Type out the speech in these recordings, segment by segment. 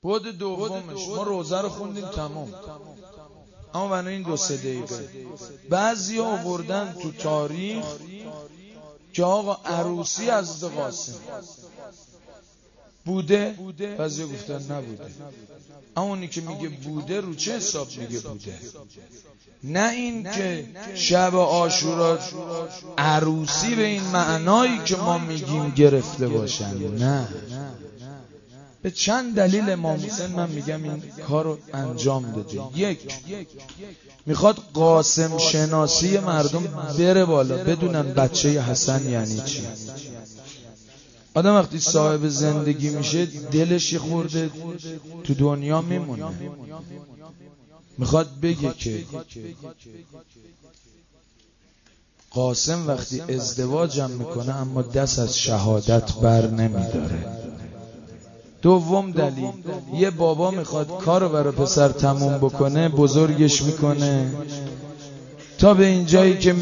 بود دومش ما روزه رو خوندیم تمام، اما بنا این 2-3 دقیقه بعضی آوردن تو تاریخ که آقا عروسی از قاسم بوده، بعضی گفتن نبوده. اما اونی که میگه بوده رو چه حساب میگه بوده؟ نه این که شب عاشورا عروسی به این معنایی که ما میگیم گرفته باشن، نه. به چند دلیل امام حسین من میگم این کارو انجام داده. یک، میخواد قاسم شناسی مردم بره بالا، بدونن بچه حسن یعنی چی. آدم وقتی صاحب زندگی میشه دلش یه خورده تو دنیا میمونه. میخواد بگه که قاسم وقتی ازدواجم میکنه اما دست از شهادت بر نمیداره. دوم دلیل، یه بابا میخواد کارو برای پسر تموم بکنه، بزرگش میکنه تا به این جایی که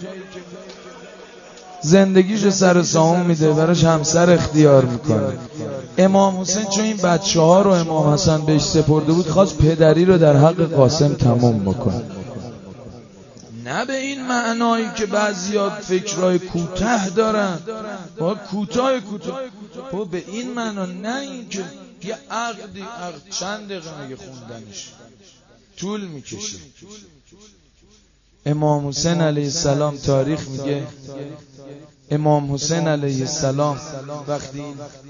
زندگیشو سر سامون میده، براش همسر اختیار میکنه. امام حسین چون این بچه ها رو امام حسن بهش سپرده بود، خواست پدری رو در حق قاسم تموم بکنه. نه به این معنایی که بعضیا فکرای کوتاه دارن، با کوتاه با به این معنا، نه این که یه عقد چند دقیقه میگه خوندنش طول میکشه. امام حسین علیه السلام تاریخ میگه امام حسین علیه السلام وقتی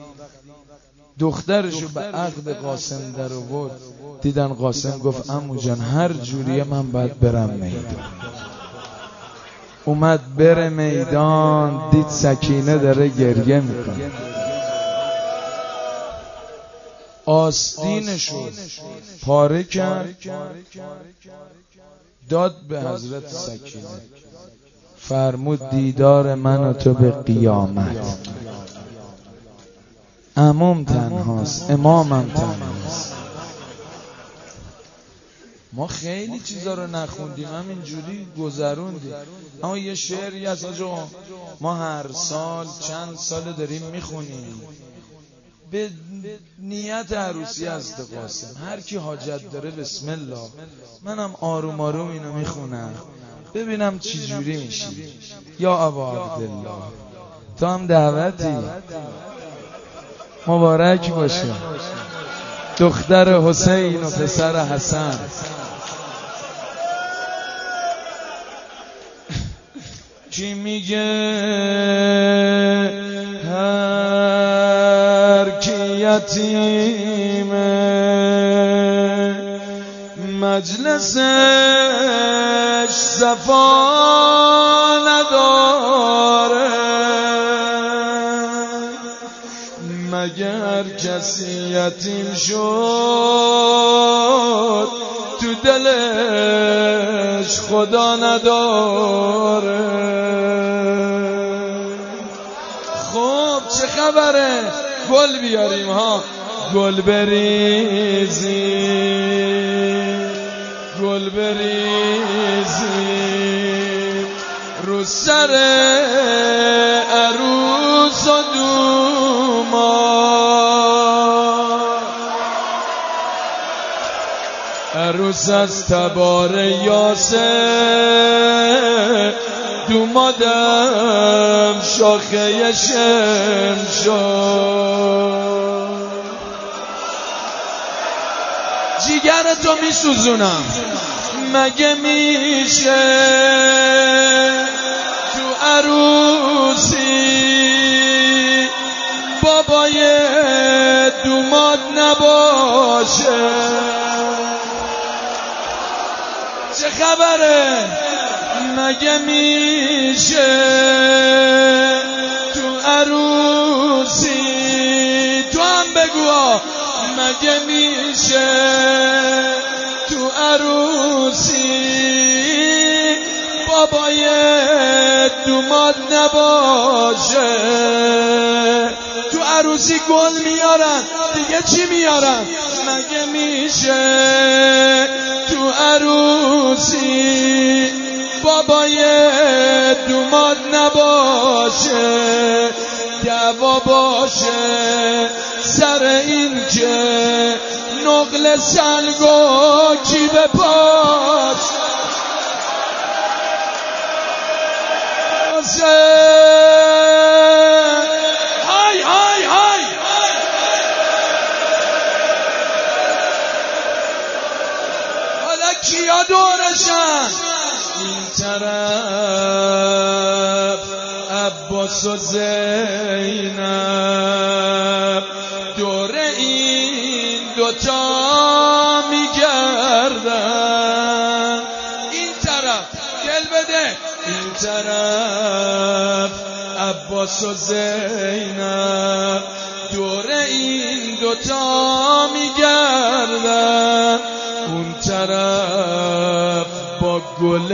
دخترشو به عقد قاسم در آورد، دیدن قاسم گفت عمو جان هر جوریه من باید برم میدان. اومد بره میدان، دید سکینه داره گریه میکنه، آستینشو پاره کرد، داد به حضرت سکینه، فرمود دیدار من و تو به قیامت. عموم تنهاست، امامم تنهاست. ما خیلی چیزا رو نخوندیم، همینجوری گذروندیم. اما یه شعری هست آجا، ما هر سال چند سال داریم میخونیم به نیت عروسی از قاسم. هر کی حاجت داره بسم الله. منم آروم آروم اینو میخونم ببینم چی جوری میشی. یا ابا عبدالله تو هم دعوتی، مبارک باشه دختر حسین و پسر حسن. کی میگه هر کی یتیمه مجلسش صفا نداره، مگر کسی یتیم شد تو دلش خدا نداره. خب چه خبره؟ گل بیاریم ها، گل بریزی، گل بریزی رو سر عروس و دوماد. عروس از تبار یاسر، دومادم شاخه شمشاد. جیگرتو میسوزونم، مگه میشه تو عروسی بابای دوماد نباشه؟ چه خبره؟ مگه میشه تو عروسی، تو هم بگو مگه میشه تو عروسی بابای دوماد نباشه؟ تو عروسی گل میارن، دیگه چی میارن؟ مگه میشه تو عروسی بابای دوماد نباشه؟ دعوا باشه سر این که نقل سنگو کی به پاش های های های حالا کیا دورشن این طرف عباس و زینب دور این دوتا میگردن این طرف دل بده این طرف عباس و زینب دور این دوتا میگردن اون طرف با گل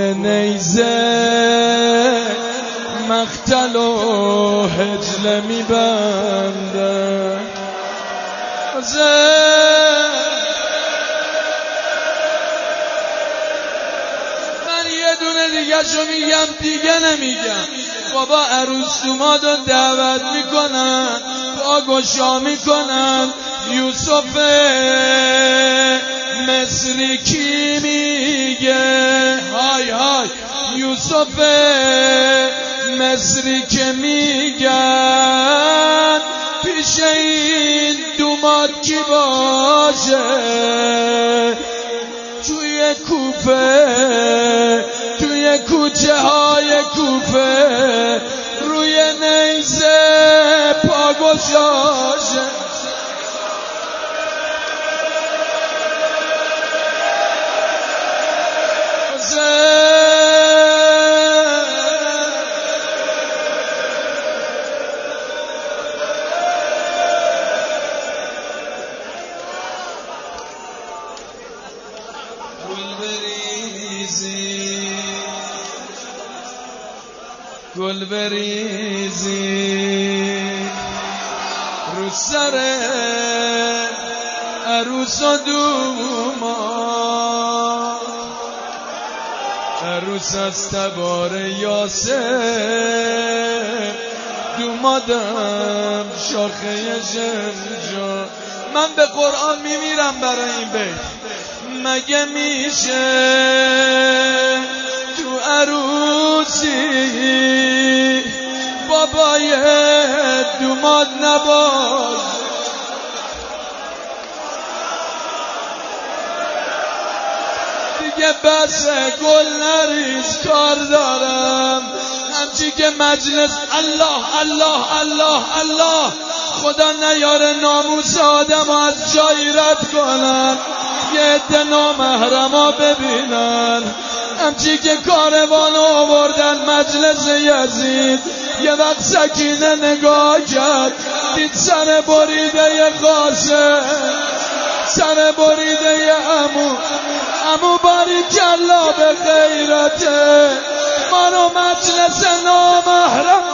نیزه مقتل و حجله میبندن من یه دونه دیگه شو میگم دیگه نمیگم بابا عروس دومادو دعوت میکنن پاگوشا میکنن یوسف مصری کی میگه های های یوسف مصری که میگن پیش این دوماد کی باشه توی کوفه توی کوچه های کوفه روی نیزه پاگوشاشه گل بریزی رو سر عروس و دوما عروس از تبار یاسر دومادم شاخه شمجا من به قرآن میمیرم برای این بیت مگه میشه تو عروسی بابای دوماد نباز دیگه بس گل نریز کار دارم همچی که مجلس الله الله الله الله خدا نیاره ناموس آدم از جایی رد کنن یه عده نامحرما ببینن همچی که کاروان آوردن مجلس یزید یه وقت سکینه نگاه کرد دید سر بریده قاسم سر بریده عمو باریکلا به غیرته ما رو مجلس نامحرم